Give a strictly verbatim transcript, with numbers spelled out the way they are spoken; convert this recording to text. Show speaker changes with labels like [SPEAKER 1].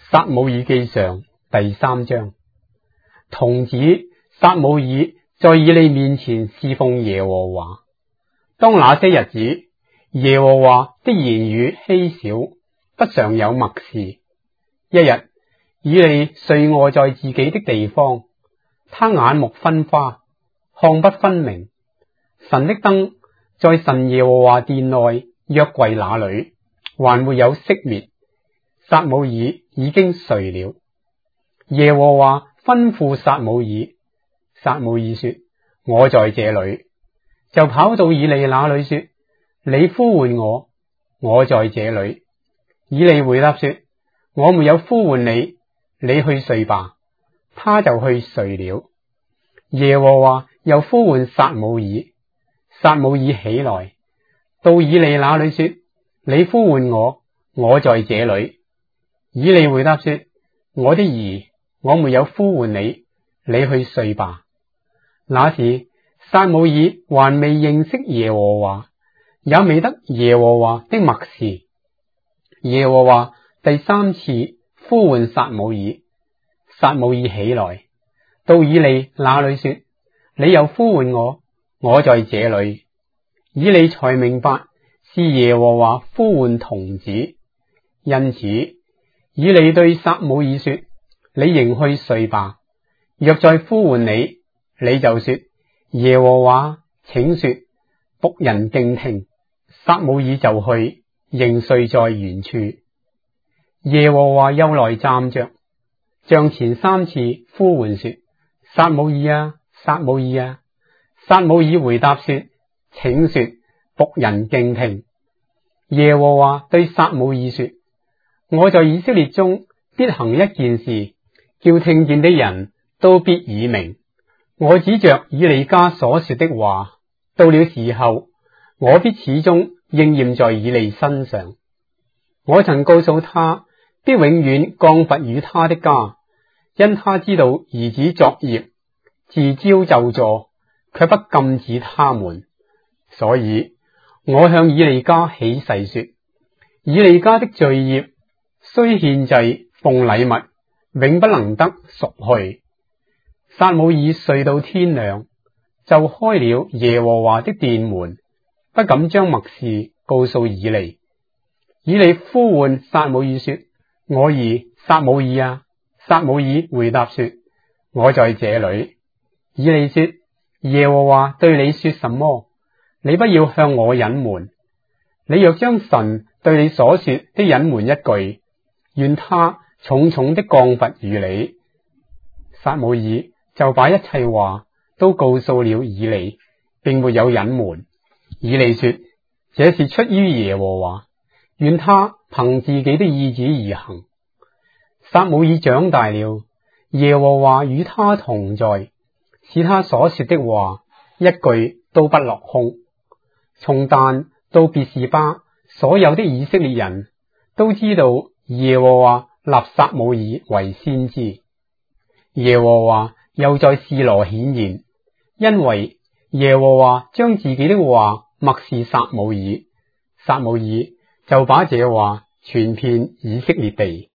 [SPEAKER 1] 撒母耳記上第三章，童子撒母耳在以利面前侍奉耶和華。當那些日子，耶和華的言語稀少，不常有默示。一日，以利睡臥在自己的地方，他眼目昏花，看不分明。神的燈在神耶和華殿內約櫃那裏還沒有熄滅，撒母耳已經睡了。耶和華吩咐撒母耳，撒母耳說：我在這裏。就跑到以利那裏說：你呼喚我，我在這裏。以利回答說：我沒有呼喚你，你去睡吧。他就去睡了。耶和華又呼喚撒母耳，撒母耳起來，到以利那裏說：你呼喚我，我在這裏。以利回答說：我的兒，我沒有呼喚你，你去睡吧。那時撒母耳還未認識耶和華，也未得耶和華的默示。耶和華第三次呼喚撒母耳，撒母耳起來，到以利那裏說：你又呼喚我，我在這裏。以利才明白是耶和華呼喚童子，因此以利對撒母耳說：你仍去睡吧。若再呼喚你，你就說：耶和華請說，僕人敬聽。撒母耳就去，仍睡在原處。耶和華又來站着，像前三次呼喚說：撒母耳啊，撒母耳啊。撒母耳回答說：請說，僕人敬聽。耶和華對撒母耳說：我在以色列中必行一件事，叫聽見的人都必耳鳴。我指着以利家所說的話，到了時候，我必始終應驗在以利身上。我曾告訴他，必永遠降罰與他的家，因他知道兒子作孽，自招咒詛，卻不禁止他們。所以我向以利家起誓說：以利家的罪孽雖獻祭奉禮物，永不能得贖去。撒母耳睡到天亮，就開了耶和華的殿門，不敢將默示告訴以利。以利呼喚撒母耳說：我兒撒母耳啊！撒母耳回答說：我在這裏。以利說：耶和華對你說什麼？你不要向我隱瞞。你若將神對你所說的隱瞞一句，願他重重的降罰於你。撒母耳就把一切話都告訴了以利，並沒有隱瞞。以利說：這是出於耶和華，願他憑自己的意旨而行。撒母耳長大了，耶和華與他同在，使他所說的話一句都不落空。從但到別是巴，所有的以色列人都知道耶和華立撒母耳為先知。耶和華又在示羅顯現，因為耶和華將自己的話默示撒母耳，撒母耳就把這話傳遍以色列地。